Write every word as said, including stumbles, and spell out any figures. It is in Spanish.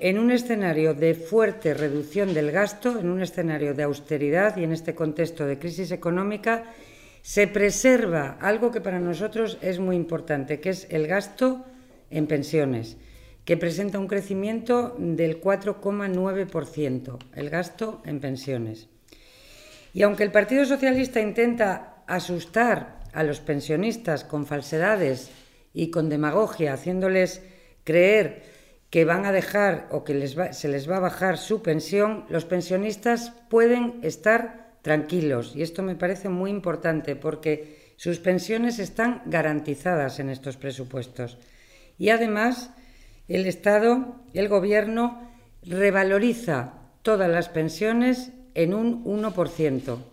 en un escenario de fuerte reducción del gasto, en un escenario de austeridad y en este contexto de crisis económica, se preserva algo que para nosotros es muy importante, que es el gasto en pensiones, que presenta un crecimiento del cuatro coma nueve por ciento, el gasto en pensiones. Y aunque el Partido Socialista intenta asustar a los pensionistas con falsedades y con demagogia, haciéndoles creer que van a dejar o que les va, se les va a bajar su pensión, los pensionistas pueden estar tranquilos. Y esto me parece muy importante porque sus pensiones están garantizadas en estos presupuestos. Y además, el Estado, el Gobierno, revaloriza todas las pensiones en un uno por ciento.